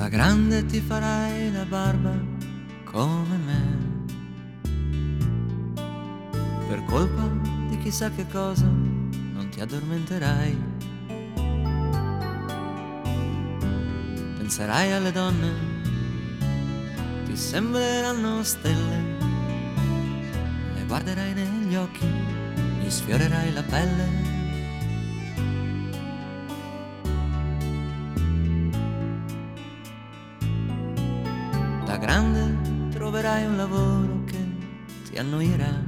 grande ti farai la barba come me, per colpa di chissà che cosa non ti addormenterai. Penserai alle donne, ti sembreranno stelle, le guarderai negli occhi, gli sfiorerai la pelle. Da grande troverai un lavoro che ti annoierà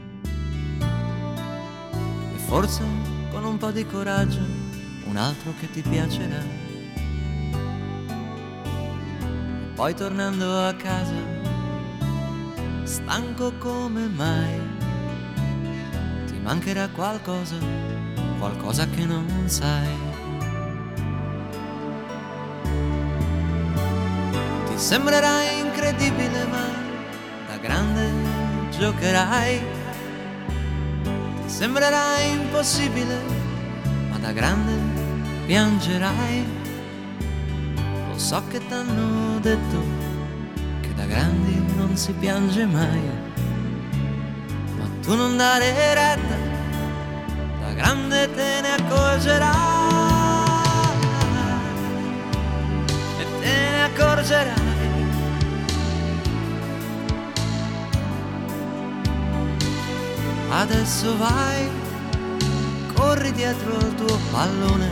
e forse con un po' di coraggio un altro che ti piacerà. E poi tornando a casa, stanco come mai, ti mancherà qualcosa, qualcosa che non sai. Sembrerà incredibile, ma da grande giocherai. Ti sembrerà impossibile, ma da grande piangerai. Lo so che t'hanno detto che da grandi non si piange mai, ma tu non dare retta, da grande te ne accorgerai. E te ne accorgerai. Adesso vai, corri dietro al tuo pallone,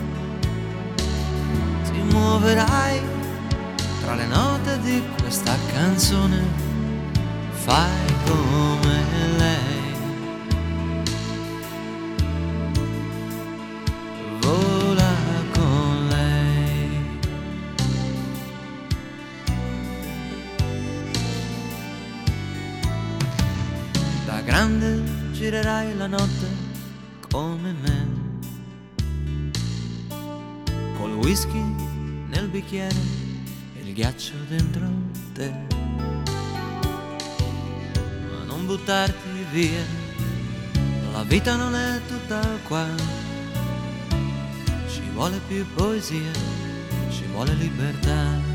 ti muoverai tra le note di questa canzone, fai come lei, vola con lei. Da grande girerai la notte come me, col whisky nel bicchiere e il ghiaccio dentro te. Ma non buttarti via, la vita non è tutta qua, ci vuole più poesia, ci vuole libertà.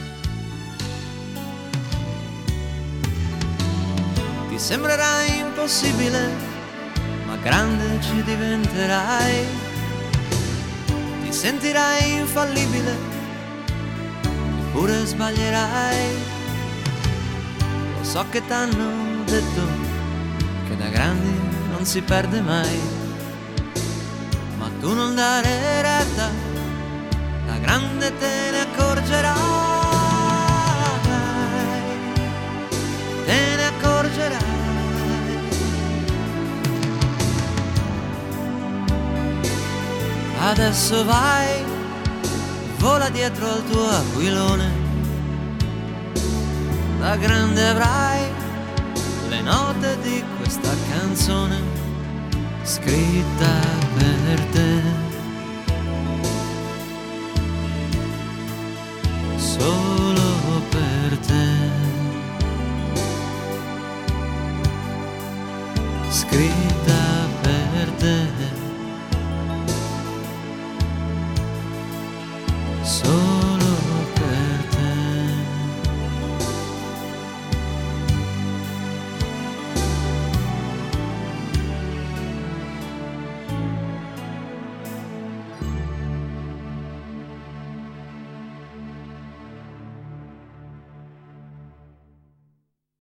Ti sembrerà impossibile, ma grande ci diventerai. Ti sentirai infallibile, eppure sbaglierai. Lo so che t'hanno detto che da grandi non si perde mai, ma tu non dare retta, da grande te ne accorgerai. Te ne accorgerai. Adesso vai, vola dietro al tuo aquilone, da grande avrai le note di questa canzone scritta per te.